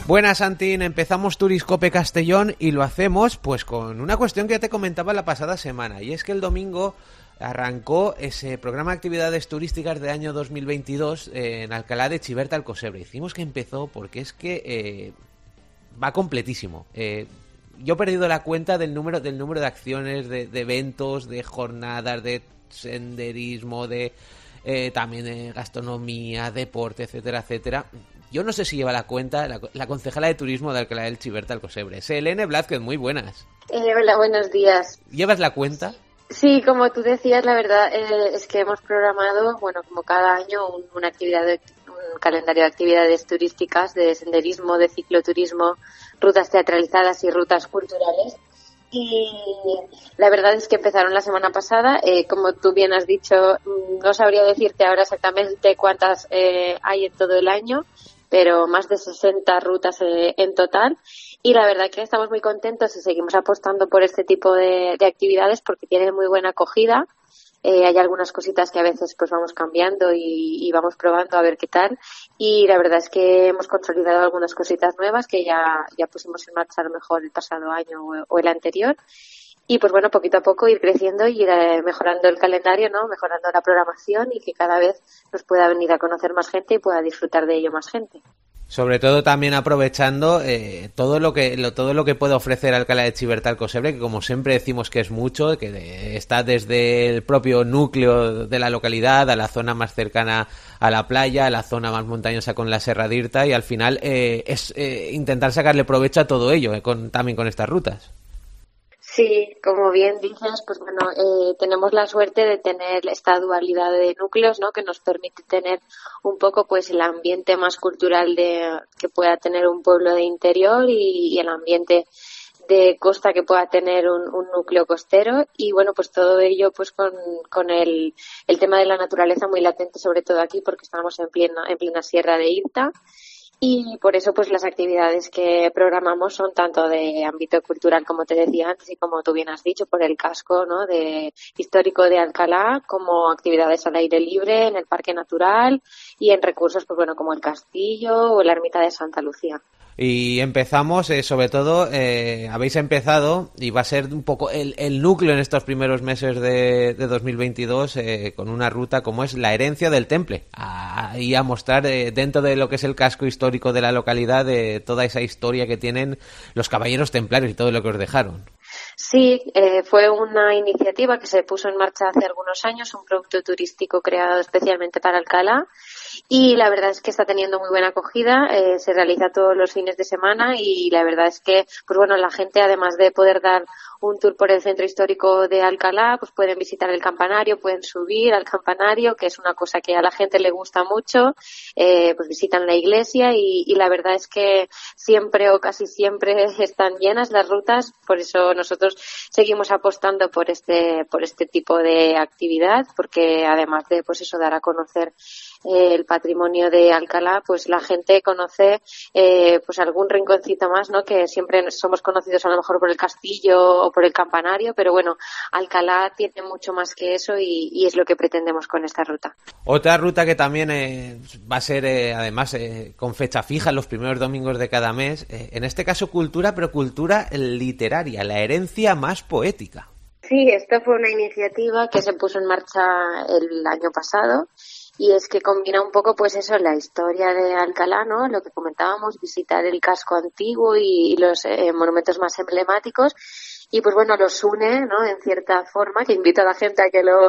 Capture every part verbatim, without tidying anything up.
Buenas, Santín, empezamos Turiscope Castellón y lo hacemos pues con una cuestión que ya te comentaba la pasada semana, y es que el domingo arrancó ese programa de actividades turísticas de año dos mil veintidós eh, en Alcalá de Chiverta al Cosebre. Hicimos que empezó porque es que eh, va completísimo. Eh, yo he perdido la cuenta del número del número de acciones, de, de eventos, de jornadas, de senderismo, de eh, también de gastronomía, deporte, etcétera, etcétera. Yo no sé si lleva la cuenta la, la concejala de turismo de Alcalá del Chiverta al Cosebre. Selene Blázquez, muy buenas. Eh, hola, buenos días. ¿Llevas la cuenta? Sí, como tú decías, la verdad eh, es que hemos programado, bueno, como cada año, un, una actividad, de, un calendario de actividades turísticas, de senderismo, de cicloturismo, rutas teatralizadas y rutas culturales. Y la verdad es que empezaron la semana pasada. Eh, como tú bien has dicho, no sabría decirte ahora exactamente cuántas eh, hay en todo el año, pero más de sesenta rutas eh, en total. Y la verdad que estamos muy contentos y seguimos apostando por este tipo de, de actividades porque tienen muy buena acogida. Eh, hay algunas cositas que a veces pues vamos cambiando y, y vamos probando a ver qué tal. Y la verdad es que hemos consolidado algunas cositas nuevas que ya, ya pusimos en marcha a lo mejor el pasado año o, o el anterior. Y pues bueno, poquito a poco ir creciendo y ir eh, mejorando el calendario, ¿no? Mejorando la programación y que cada vez nos pueda venir a conocer más gente y pueda disfrutar de ello más gente. Sobre todo también aprovechando eh, todo lo que lo, todo lo que puede ofrecer Alcalá de Chiverta al Cosebre, que como siempre decimos que es mucho, que de, está desde el propio núcleo de la localidad a la zona más cercana a la playa, a la zona más montañosa con la Serra d'Irta, y al final eh, es eh, intentar sacarle provecho a todo ello, eh, con, también con estas rutas. Sí, como bien dices, pues bueno, eh, tenemos la suerte de tener esta dualidad de núcleos, ¿no? Que nos permite tener un poco, pues, el ambiente más cultural de que pueda tener un pueblo de interior y, y el ambiente de costa que pueda tener un, un núcleo costero. Y bueno, pues todo ello, pues, con, con el, el tema de la naturaleza muy latente, sobre todo aquí, porque estamos en plena, en plena Sierra d'Irta. Y por eso, pues, las actividades que programamos son tanto de ámbito cultural, como te decía antes, y como tú bien has dicho, por el casco, ¿no?, de histórico de Alcalá, como actividades al aire libre, en el Parque Natural, y en recursos, pues bueno, como el Castillo o la Ermita de Santa Lucía. Y empezamos, eh, sobre todo, eh, habéis empezado, y va a ser un poco el, el núcleo en estos primeros meses de, de dos mil veintidós, eh, con una ruta como es la herencia del Temple, a, y a mostrar eh, dentro de lo que es el casco histórico de la localidad, de toda esa historia que tienen los caballeros templarios y todo lo que os dejaron. Sí, eh, fue una iniciativa que se puso en marcha hace algunos años, un producto turístico creado especialmente para Alcalá, y la verdad es que está teniendo muy buena acogida. Eh, se realiza todos los fines de semana y la verdad es que, pues bueno, la gente, además de poder dar un tour por el centro histórico de Alcalá, pues pueden visitar el campanario, pueden subir al campanario, que es una cosa que a la gente le gusta mucho, eh, pues visitan la iglesia y, y la verdad es que siempre o casi siempre están llenas las rutas. Por eso nosotros seguimos apostando por este por este tipo de actividad, porque además de, pues eso, dar a conocer eh, el patrimonio de Alcalá, pues la gente conoce eh, pues algún rinconcito más, ¿no? Que siempre somos conocidos a lo mejor por el castillo o por el campanario, pero bueno, Alcalá tiene mucho más que eso y, y es lo que pretendemos con esta ruta. Otra ruta que también eh, va a ser, eh, además, eh, con fecha fija, los primeros domingos de cada mes, eh, en este caso cultura, pero cultura literaria, la herencia más poética. Sí, esto fue una iniciativa que se puso en marcha el año pasado. Y es que combina un poco, pues eso, la historia de Alcalá, ¿no? Lo que comentábamos, visitar el casco antiguo y, y los eh, monumentos más emblemáticos. Y pues bueno, los une, ¿no?, en cierta forma, que invito a la gente a que lo,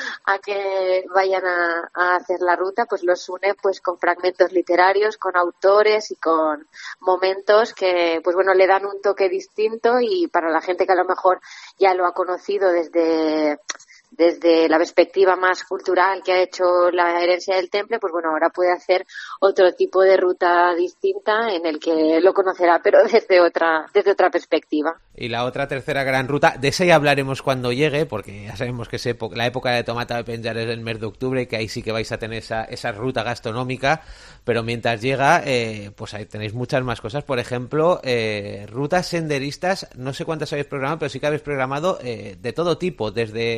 a que vayan a, a hacer la ruta, pues los une pues con fragmentos literarios, con autores y con momentos que, pues bueno, le dan un toque distinto, y para la gente que a lo mejor ya lo ha conocido desde desde la perspectiva más cultural que ha hecho la herencia del Temple, pues bueno, ahora puede hacer otro tipo de ruta distinta en el que lo conocerá, pero desde otra desde otra perspectiva. Y la otra tercera gran ruta, de esa ya hablaremos cuando llegue, porque ya sabemos que es época, la época de tomata de penjar es el mes de octubre, y que ahí sí que vais a tener esa, esa ruta gastronómica, pero mientras llega, eh, pues ahí tenéis muchas más cosas. Por ejemplo, eh, rutas senderistas, no sé cuántas habéis programado, pero sí que habéis programado eh, de todo tipo, desde aquellas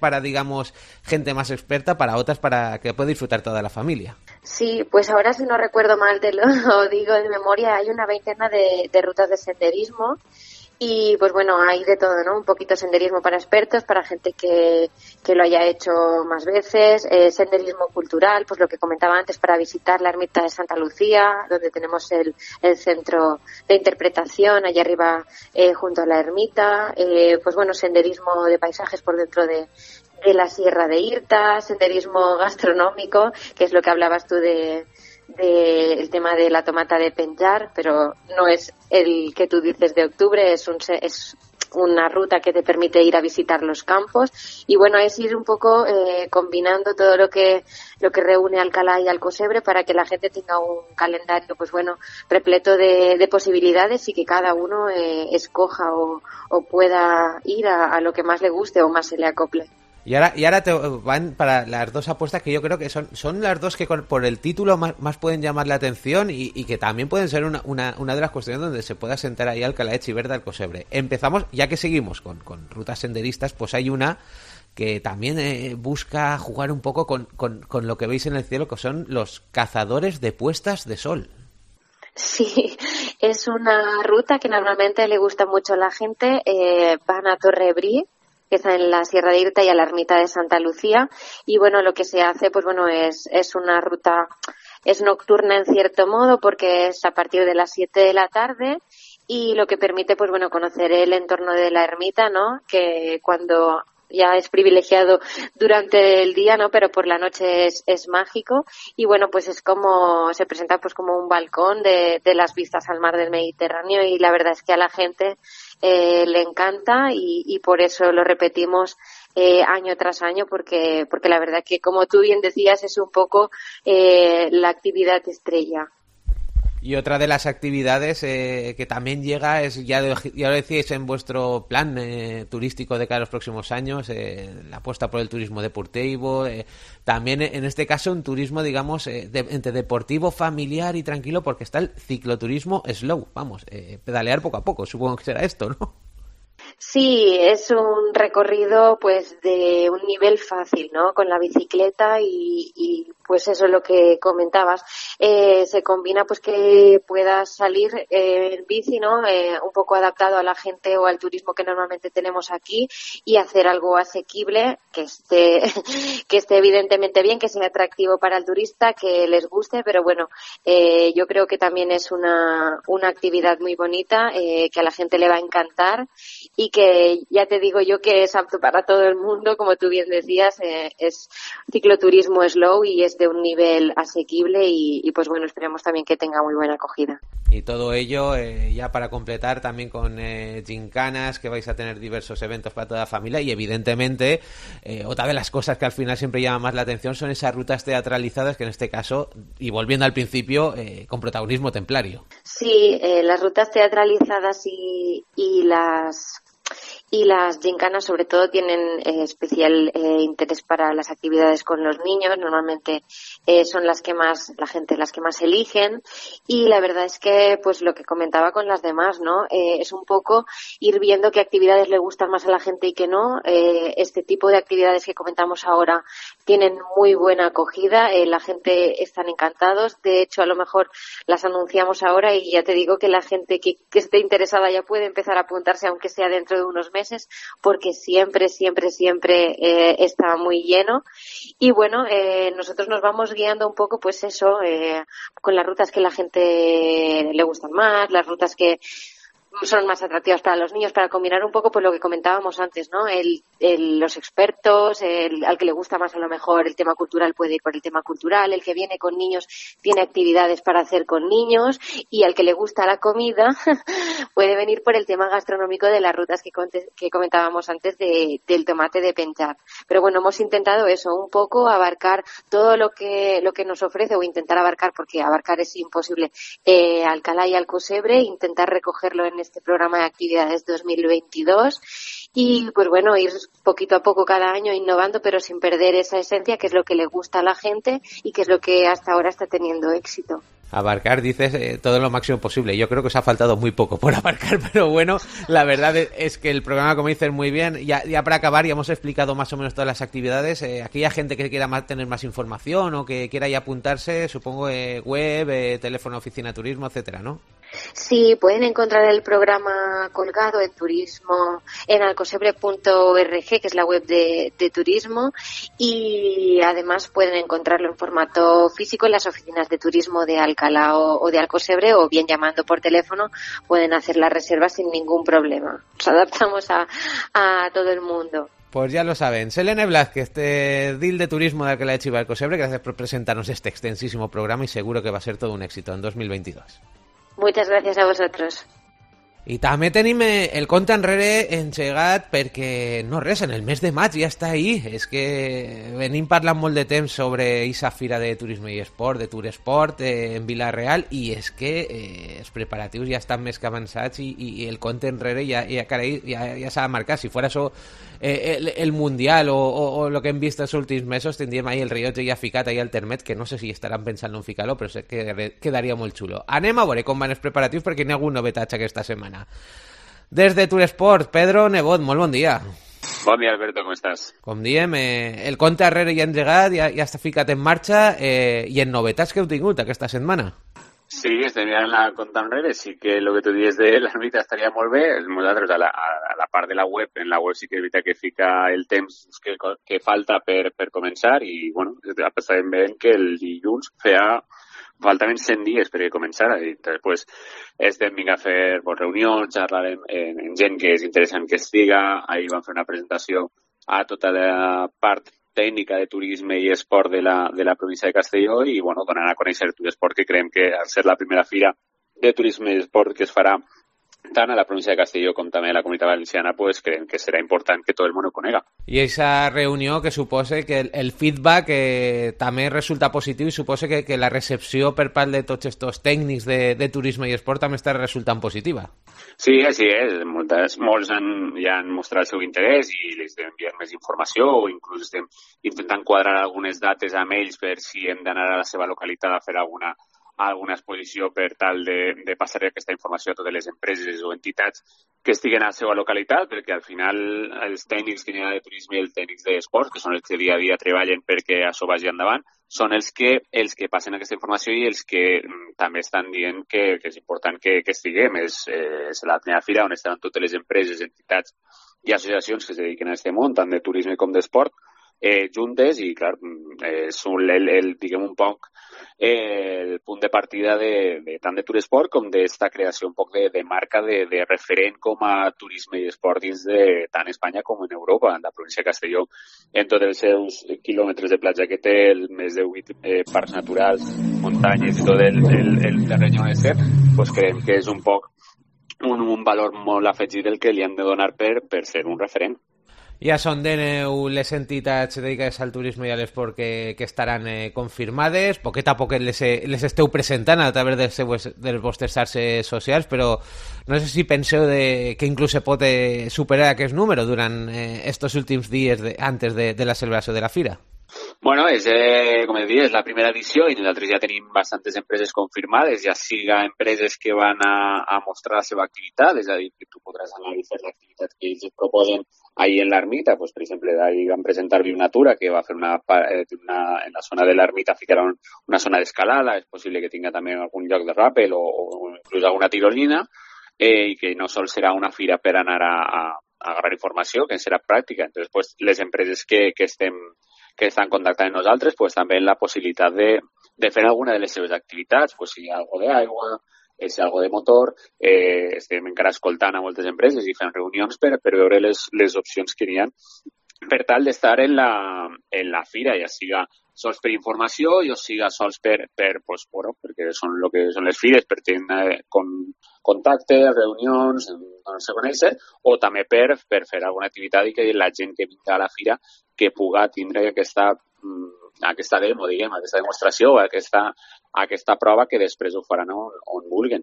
para, digamos, gente más experta, para otras para que pueda disfrutar toda la familia. Sí, pues ahora si no recuerdo mal, te lo digo de memoria, hay una veintena de, de rutas de senderismo. Y pues bueno, hay de todo, ¿no? Un poquito senderismo para expertos, para gente que, que lo haya hecho más veces, eh, senderismo cultural, pues lo que comentaba antes, para visitar la ermita de Santa Lucía, donde tenemos el, el centro de interpretación allá arriba eh, junto a la ermita, eh, pues bueno, senderismo de paisajes por dentro de, de la Sierra de Irta, senderismo gastronómico, que es lo que hablabas tú de del de tema de la tomata de Penjar, pero no es el que tú dices de octubre, es un es una ruta que te permite ir a visitar los campos y bueno, es ir un poco eh, combinando todo lo que lo que reúne Alcalá y Alcosebre para que la gente tenga un calendario pues bueno, repleto de, de posibilidades y que cada uno eh, escoja o, o pueda ir a, a lo que más le guste o más se le acople. Y ahora, y ahora te van para las dos apuestas que yo creo que son son las dos que con, por el título más, más pueden llamar la atención y, y que también pueden ser una, una, una de las cuestiones donde se pueda sentar ahí Alcalá de Chiverda, Alcosebre. Empezamos, ya que seguimos con, con rutas senderistas, pues hay una que también eh, busca jugar un poco con, con, con lo que veis en el cielo, que son los cazadores de puestas de sol. Sí, es una ruta que normalmente le gusta mucho a la gente. Eh, van a Torrebrí, que está en la Sierra de Irta, y a la ermita de Santa Lucía. Y bueno, lo que se hace, pues bueno, es, es una ruta, es nocturna en cierto modo, porque es a partir de las siete de la tarde, y lo que permite, pues bueno, conocer el entorno de la ermita, ¿no? Que cuando ya es privilegiado durante el día, ¿no? Pero por la noche es, es mágico. Y bueno, pues es como, se presenta pues como un balcón de, de las vistas al mar del Mediterráneo, y la verdad es que a la gente Eh, le encanta y, y por eso lo repetimos eh, año tras año porque porque la verdad que, como tú bien decías, es un poco eh, la actividad estrella. Y otra de las actividades eh, que también llega es, ya, de, ya lo decíais en vuestro plan eh, turístico de cara a los próximos años, eh, la apuesta por el turismo deportivo, eh, también en este caso un turismo, digamos, eh, de, entre deportivo, familiar y tranquilo, porque está el cicloturismo slow, vamos, eh, pedalear poco a poco, supongo que será esto, ¿no? Sí, es un recorrido pues de un nivel fácil, ¿no? Con la bicicleta y, y pues eso es lo que comentabas. Eh, se combina pues que puedas salir eh, en bici, ¿no? Eh, un poco adaptado a la gente o al turismo que normalmente tenemos aquí y hacer algo asequible, que esté, que esté evidentemente bien, que sea atractivo para el turista, que les guste, pero bueno, eh, yo creo que también es una, una actividad muy bonita, eh, que a la gente le va a encantar. Y que ya te digo yo que es apto para todo el mundo, como tú bien decías, eh, es cicloturismo slow y es de un nivel asequible y, y pues bueno, esperemos también que tenga muy buena acogida. Y todo ello eh, ya para completar también con eh, gincanas, que vais a tener diversos eventos para toda la familia y evidentemente eh, otra de las cosas que al final siempre llama más la atención son esas rutas teatralizadas que en este caso, y volviendo al principio, eh, con protagonismo templario. Sí, eh, las rutas teatralizadas y, y las y las gincanas sobre todo tienen eh, especial eh, interés para las actividades con los niños. Normalmente eh, son las que más la gente las que más eligen y la verdad es que pues lo que comentaba con las demás, ¿no? Eh, es un poco ir viendo qué actividades le gustan más a la gente y qué no. Eh, este tipo de actividades que comentamos ahora tienen muy buena acogida, eh, la gente están encantados. De hecho, a lo mejor las anunciamos ahora y ya te digo que la gente que, que esté interesada ya puede empezar a apuntarse, aunque sea dentro de unos meses, porque siempre, siempre, siempre eh, está muy lleno. Y bueno, eh, nosotros nos vamos guiando un poco, pues eso, eh, con las rutas que la gente le gustan más, las rutas que son más atractivas para los niños, para combinar un poco pues lo que comentábamos antes, ¿no? El, el, los expertos, el, al que le gusta más a lo mejor el tema cultural puede ir por el tema cultural, el que viene con niños tiene actividades para hacer con niños y al que le gusta la comida puede venir por el tema gastronómico de las rutas que, que comentábamos antes de, del tomate de Penjar. Pero bueno, hemos intentado eso, un poco abarcar todo lo que lo que nos ofrece, o intentar abarcar, porque abarcar es imposible, eh, Alcalá y Alcosebre, intentar recogerlo en este programa de actividades dos mil veintidós y pues bueno, ir poquito a poco cada año innovando, pero sin perder esa esencia, que es lo que le gusta a la gente y que es lo que hasta ahora está teniendo éxito. Abarcar, dices, eh, todo lo máximo posible. Yo creo que os ha faltado muy poco por abarcar, pero bueno, la verdad es que el programa, como dices, muy bien. Ya, ya para acabar, ya hemos explicado más o menos todas las actividades. Eh, aquella gente que quiera más, tener más información o que quiera ya apuntarse, supongo, eh, web, eh, teléfono, oficina, turismo, etcétera, ¿no? Sí, pueden encontrar el programa colgado en turismo, en alcosebre punto org, que es la web de, de turismo, y además pueden encontrarlo en formato físico en las oficinas de turismo de Alcalá o, o de Alcosebre, o bien llamando por teléfono pueden hacer la reserva sin ningún problema. Nos adaptamos a, a todo el mundo. Pues ya lo saben. Selene Blázquez, este deal de turismo de Alcalá de Chiva Alcosebre, gracias por presentarnos este extensísimo programa y seguro que va a ser todo un éxito en dos mil veintidós. Muchas gràcies a vosaltres. I també tenim el compte enrere engegat perquè, no res, en el mes de maig ja està ahí. És que venim parlant molt de temps sobre aquesta fira de turisme i esport, de Turesport eh, en Vila-real, i és que eh, els preparatius ja estan més que avançats i, i el compte enrere ja, ja, carai, ja, ja s'ha de marcar. Si fos això eh, el, el Mundial o, o, o el que hem vist els últims mesos, tindríem ahí el rellotge ja ficat ahí al termet, que no sé si estaran pensant en ficar-lo, però sé que quedaria molt xulo. Anem a veure com van els preparatius perquè n'hi ha algun novetatge aquesta setmana. Des de Turesport, Pedro Nebot, molt bon dia. Bon dia, Alberto, com estàs? Com diem, eh, el compte arrere ja ha engegat, ja, ja està ficat en marxa, eh, i en novetats que heu tingut aquesta setmana. Sí, estem mirant la compte enrere, sí que el que tu dius de l'àrbitra estaria molt bé. Nosaltres, a la, a la part de la web, en la web sí que és veritat que fica el temps que, que falta per, per començar, i bueno, estàvem veient que el dilluns feia faltaven cent dies perquè començara, i després estem vingut a fer pues, reunions, xerrarem amb, amb gent que és interessant que estiga. Ahir vam fer una presentació a tota la part tècnica de turisme i esport de la, de la província de Castelló, i bueno, donant a conèixer el Turesport, que creiem que al ser la primera fira de turisme i esport que es farà tant a la província de Castelló com també a la Comunitat Valenciana, pues creiem que serà important que tot el món ho conega. I aquesta reunió que suposa que el, el feedback eh, també resulta positiu, i suposa que, que la recepció per part de tots aquests tècnics de, de turisme i esport també està resultant positiva. Sí, així és. Moltes, molts han, ja han mostrat el seu interès i les estem enviant més informació, o inclús estem intentant quadrar algunes dates amb ells per si hem d'anar a la seva localitat a fer alguna alguna exposició per tal de, de passar aquesta informació a totes les empreses o entitats que estiguen a la seva localitat, perquè al final els tècnics que hi ha de turisme i els tècnics d'esport, que són els que dia a dia treballen perquè això vagi endavant, són els que els que passen aquesta informació i els que mm, també estan dient que, que és important que, que estiguem. És, eh, és la primera fira on estan totes les empreses, entitats i associacions que es dediquen a aquest món, tant de turisme com d'esport, eh, juntes, i clar, és un, el, el, diguem un poc eh, el punt de partida de, de tant de Turesport com d'esta creació un poc de, de marca de, de referent com a turisme i esport dins de tant Espanya com en Europa, en la província de Castelló, en tots els seus quilòmetres de platja que té, el més de vuit eh, parcs naturals, muntanyes i tot el, el, el terreny on és ser, pues creiem que és un poc un, un valor molt afegit el que li han de donar per, per ser un referent. Ja són de nou les entitats dedicades al turisme i a l'esport que, que estaran eh, confirmades. Poquet a poquet les, les esteu presentant a través dels, seues, dels vostres xarxes socials, però no sé si penseu de, que inclús se pot eh, superar aquest número durant eh, estos últims dies de, antes de, de la celebració de la fira. Bueno, és, eh, com he dit, és la primera edició i nosaltres ja tenim bastantes empreses confirmades, ja siga empreses que van a, a mostrar la seva activitat, és a dir, que tu podràs anar i fer l'activitat que ells proposen ahí en l'ermita. Pues, per exemple, ahí van presentar Viunatura, que va fer una, una en la zona de l'ermita ficaron una zona d'escalada, és possible que tinga també algun lloc de ràpel o, o inclús alguna tirolina, eh, i que no sol serà una fira per anar a, a, a agarrar informació, que serà pràctica. Entonces, pues, les empreses que, que estem que estan contactant amb nosaltres, pues, també la possibilitat de, de fer alguna de les seves activitats, pues, si hi ha algo d'aigua, si hi ha algo de motor, eh, estem encara escoltant a moltes empreses i fent reunions per, per veure les, les opcions que hi ha per tal d'estar en la, en la fira, ja siga sols per informació o siga sols per, per pues, bueno, perquè són el que són les fires, per tenir con, contactes, reunions, donar-se a conèixer, o també per, per fer alguna activitat i que la gent que vingui a la fira que puga tindre aquesta, aquesta demo, diguem, aquesta demostració, aquesta, aquesta prova que després ho faran on, on vulguen.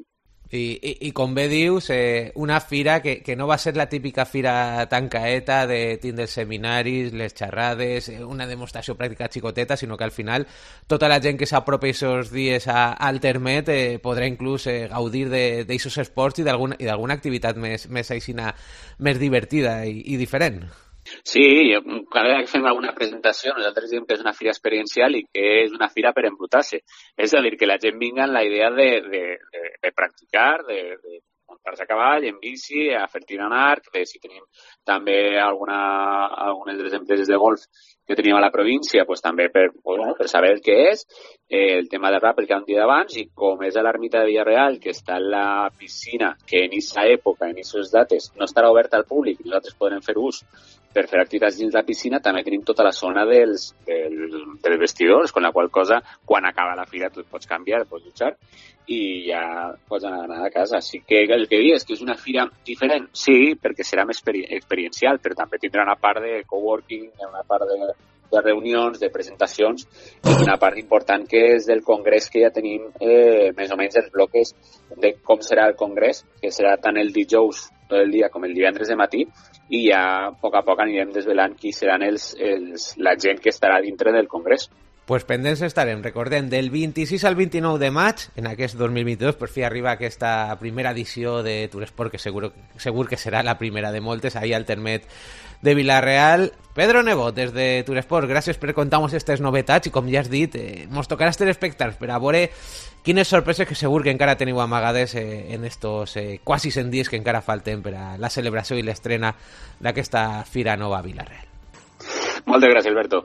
I, i, i com bé dius, eh, una fira que, que no va a ser la típica fira tan caeta de tindre els seminaris, les xerrades, eh, una demostració pràctica xicoteta, sinó que al final tota la gent que s'apropi aquests dies a, al Termet eh, podrà inclús eh, gaudir d'aquests esports i d'alguna i d'alguna activitat més, més aixina, més divertida i, i diferent. Sí, cada vegada que fem alguna presentació nosaltres diem que és una fira experiencial i que és una fira per embrutar-se. És a dir, que la gent vinga amb la idea de, de, de, de practicar, de, de muntar-se a cavall, en bici, a fer tir en arc, de si tenim també alguna, algunes de les empreses de golf que tenim a la província, pues, també per, bueno, per saber el que és, eh, el tema de ràpid que un dia d'abans, i com és a l'ermita de Villarreal, que està en la piscina, que en aquesta època, en aquestes dates, no estarà oberta al públic, nosaltres podrem fer ús per fer activitats dins la piscina, també tenim tota la zona dels, dels, dels vestidors, con la qual cosa, quan acaba la fira, tu et pots canviar, pots dutxar, i ja pots anar, anar a casa. Així que el que dius que és una fira diferent, sí, perquè serà més experi experiencial, però també tindrà una part de coworking, una part de, de reunions, de presentacions, i una part important que és del congrés, que ja tenim eh, més o menys els bloques de com serà el congrés, que serà tant el dijous tot el dia com el divendres de matí, i ja a poc a poc anirem desvelant qui seran els, els, la gent que estarà dintre del congrés. Pues pendents estarem, recordem, del vint-i-sis al vint-i-nou de maig, en aquest dos mil vint-i-dos, per fi arriba aquesta primera edició de Touresport, que segur, segur que serà la primera de moltes, ahí al Termet de Vila-real. Pedro Nebot, des de Touresport, gràcies per contar-nos aquestes novetats i, com ja has dit, eh, mos tocarà estar expectants per a veure quines sorpreses que segur que encara teniu amagades eh, en estos eh, quasi cent dies que encara falten per a la celebració i l'estrena d'aquesta Fira Nova Vila-real. Moltes gràcies, Alberto.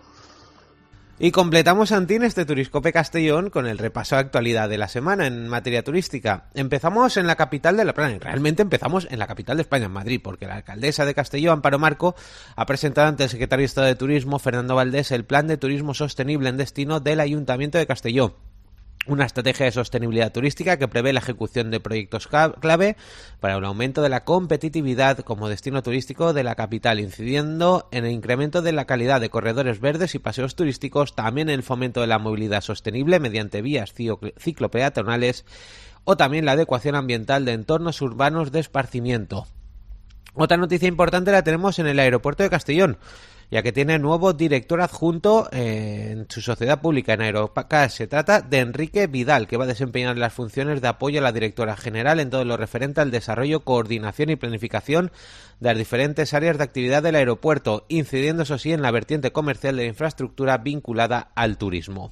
Y completamos, Santín, este Turiscope Castellón con el repaso de actualidad de la semana en materia turística. Empezamos en la capital de la Plana, y realmente empezamos en la capital de España, en Madrid, porque la alcaldesa de Castelló, Amparo Marco, ha presentado ante el secretario de Estado de Turismo, Fernando Valdés, el plan de turismo sostenible en destino del Ayuntamiento de Castelló. Una estrategia de sostenibilidad turística que prevé la ejecución de proyectos clave para el aumento de la competitividad como destino turístico de la capital, incidiendo en el incremento de la calidad de corredores verdes y paseos turísticos, también en el fomento de la movilidad sostenible mediante vías ciclopeatonales o también la adecuación ambiental de entornos urbanos de esparcimiento. Otra noticia importante la tenemos en el aeropuerto de Castellón, ya que tiene nuevo director adjunto eh, en su sociedad pública en Aeropac. Se trata de Enrique Vidal, que va a desempeñar las funciones de apoyo a la directora general en todo lo referente al desarrollo, coordinación y planificación de las diferentes áreas de actividad del aeropuerto, incidiendo eso sí en la vertiente comercial de la infraestructura vinculada al turismo.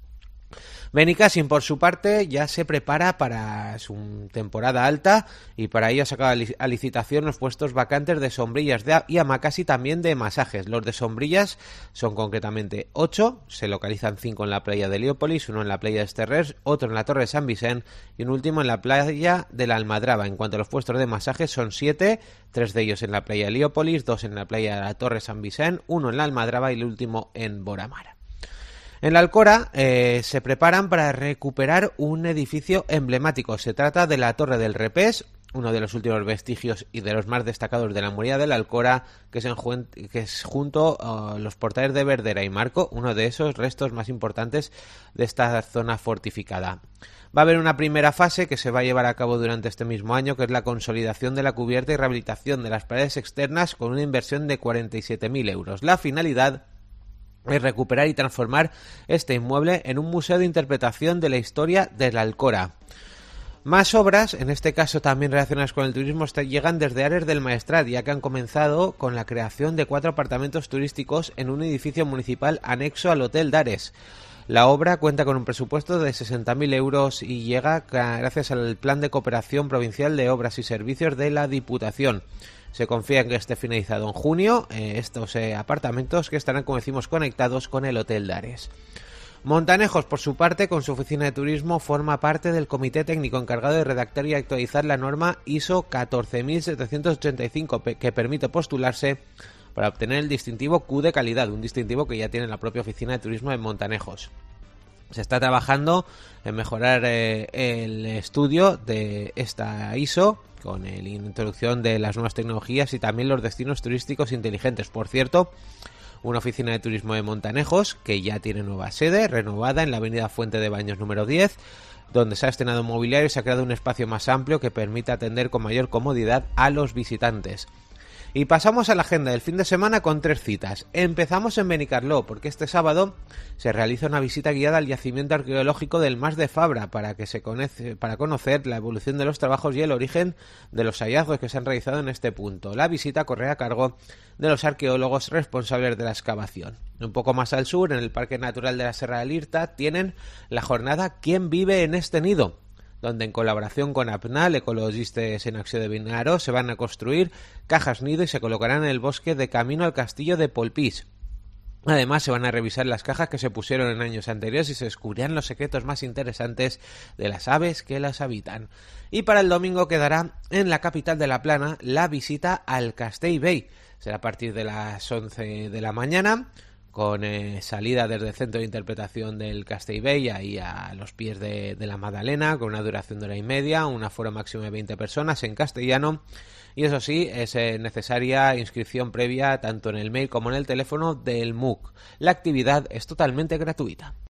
Benicassim, por su parte, ya se prepara para su temporada alta y para ello ha sacado a licitación los puestos vacantes de sombrillas de y hamacas y también de masajes. Los de sombrillas son concretamente ocho, se localizan cinco en la playa de Heliópolis, uno en la playa de Esterrés, otro en la Torre de San Vicente y un último en la playa de la Almadraba. En cuanto a los puestos de masajes son siete, tres de ellos en la playa de Heliópolis, dos en la playa de la Torre de San Vicente, uno en la Almadraba y el último en Boramara. En la Alcora eh, se preparan para recuperar un edificio emblemático. Se trata de la Torre del Repés, uno de los últimos vestigios y de los más destacados de la muralla de la Alcora, que es, en, que es junto a uh, los portales de Verdera y Marco, uno de esos restos más importantes de esta zona fortificada. Va a haber una primera fase que se va a llevar a cabo durante este mismo año, que es la consolidación de la cubierta y rehabilitación de las paredes externas con una inversión de cuarenta y siete mil euros. La finalidad es recuperar y transformar este inmueble en un museo de interpretación de la historia de la Alcora. Más obras, en este caso también relacionadas con el turismo, llegan desde Ares del Maestrat, ya que han comenzado con la creación de cuatro apartamentos turísticos en un edificio municipal anexo al Hotel d'Ares. La obra cuenta con un presupuesto de sesenta mil euros y llega gracias al Plan de Cooperación Provincial de Obras y Servicios de la Diputación. Se confía en que esté finalizado en junio eh, estos eh, apartamentos que estarán, como decimos, conectados con el Hotel d'Ares. Montanejos, por su parte, con su oficina de turismo, forma parte del comité técnico encargado de redactar y actualizar la norma I S O catorce mil setecientos ochenta y cinco, que permite postularse para obtener el distintivo Q de calidad, un distintivo que ya tiene la propia oficina de turismo de Montanejos. Se está trabajando en mejorar eh, el estudio de esta I S O con la introducción de las nuevas tecnologías y también los destinos turísticos inteligentes. Por cierto, una oficina de turismo de Montanejos que ya tiene nueva sede, renovada en la avenida Fuente de Baños número diez, donde se ha estrenado mobiliario y se ha creado un espacio más amplio que permite atender con mayor comodidad a los visitantes. Y pasamos a la agenda del fin de semana con tres citas. Empezamos en Benicarló, porque este sábado se realiza una visita guiada al yacimiento arqueológico del Mas de Fabra para que se conoce, para conocer la evolución de los trabajos y el origen de los hallazgos que se han realizado en este punto. La visita corre a cargo de los arqueólogos responsables de la excavación. Un poco más al sur, en el Parque Natural de la Serra del Irta, tienen la jornada ¿Quién vive en este nido?, donde en colaboración con APNAL, Ecologistes en Acció de Vinaròs, se van a construir cajas nido y se colocarán en el bosque de camino al castillo de Polpís. Además, se van a revisar las cajas que se pusieron en años anteriores y se descubrirán los secretos más interesantes de las aves que las habitan. Y para el domingo quedará en la capital de La Plana la visita al Castell Vell. Será a partir de las once de la mañana, con eh, salida desde el centro de interpretación del Castell Vell ahí a los pies de, de la Magdalena, con una duración de hora y media, un aforo máximo de veinte personas en castellano, y eso sí, es eh, necesaria inscripción previa tanto en el mail como en el teléfono del M U C. La actividad es totalmente gratuita.